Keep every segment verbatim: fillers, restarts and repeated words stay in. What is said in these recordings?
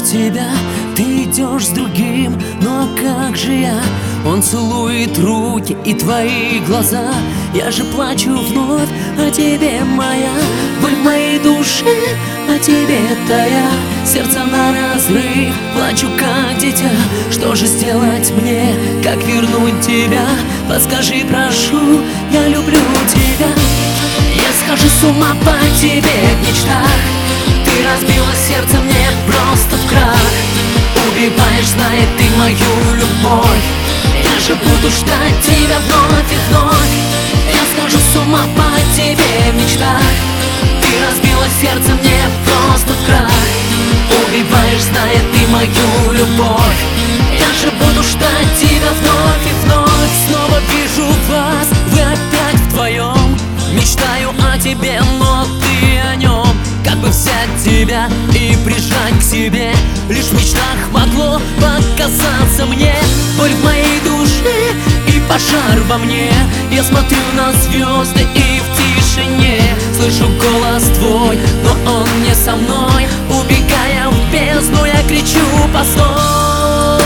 тебя, ты идешь с другим, но как же я? Он целует руки и твои глаза. Я же плачу вновь о тебе, моя боль в моей душе, о тебе тая. Сердце на разрыв, плачу как дитя. Что же сделать мне, как вернуть тебя? Подскажи, прошу, я люблю тебя. Я схожу с ума по тебе в мечтах. Ты разбила сердце мне просто в крах. Убиваешь, зная ты мою любовь. Я же буду ждать тебя вновь и вновь. Я схожу с ума по тебе в мечтах. Ты разбила сердце мне просто в крах. Убиваешь, зная ты мою любовь. Я же буду ждать тебя вновь и вновь. Снова вижу вас, вы опять вдвоем. Мечтаю о тебе, но ты о нем. Как бы взять тебя и прижать к себе. Лишь в мечтах могло показаться мне. Боль в моей душе и пожар во мне. Я смотрю на звезды и в тишине слышу голос твой, но он не со мной. Убегая в бездну, я кричу: постой.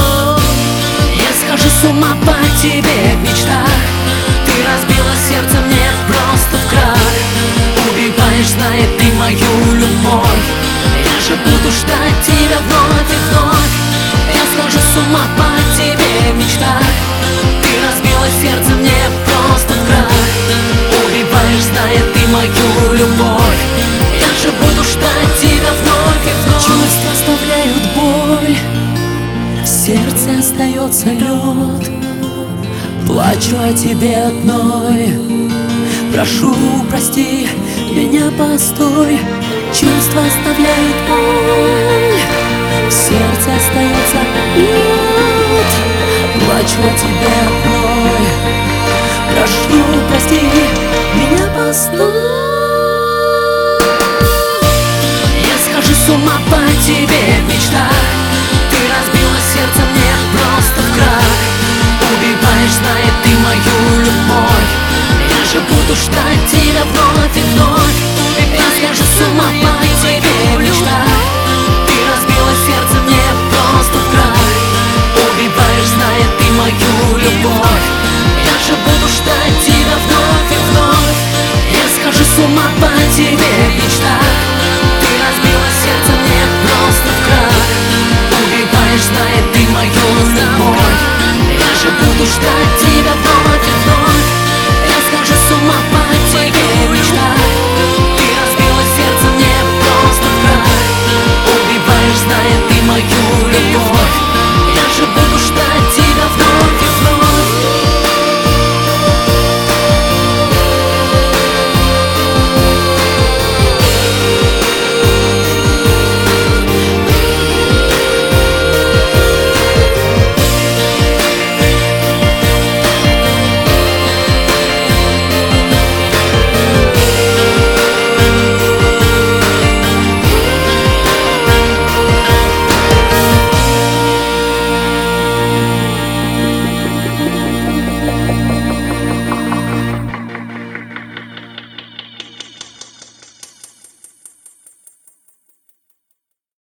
Я схожу с ума по тебе в мечтах. Ты разбила сердце мне просто в крах. Убиваешь, зная ты мою любовь. Я же буду ждать тебя вновь и вновь. Я схожу с ума по тебе в мечтах. Ты разбила сердце мне просто в крах. Убиваешь, зная ты мою любовь. Я же буду ждать тебя вновь и вновь. Чувства оставляют боль, в сердце остается лед. Плачу о тебе одной. Прошу, прости меня, постой. Чувства оставляют боль, в сердце остается лед. Плачу о тебе одной. Прошу, прости меня, постой. Я схожу с ума по тебе в мечтах. Ты разбила сердце мне просто в крах. Убиваешь, зная ты мою любовь. Я же буду ждать тебя вновь и вновь. Я схожу с ума по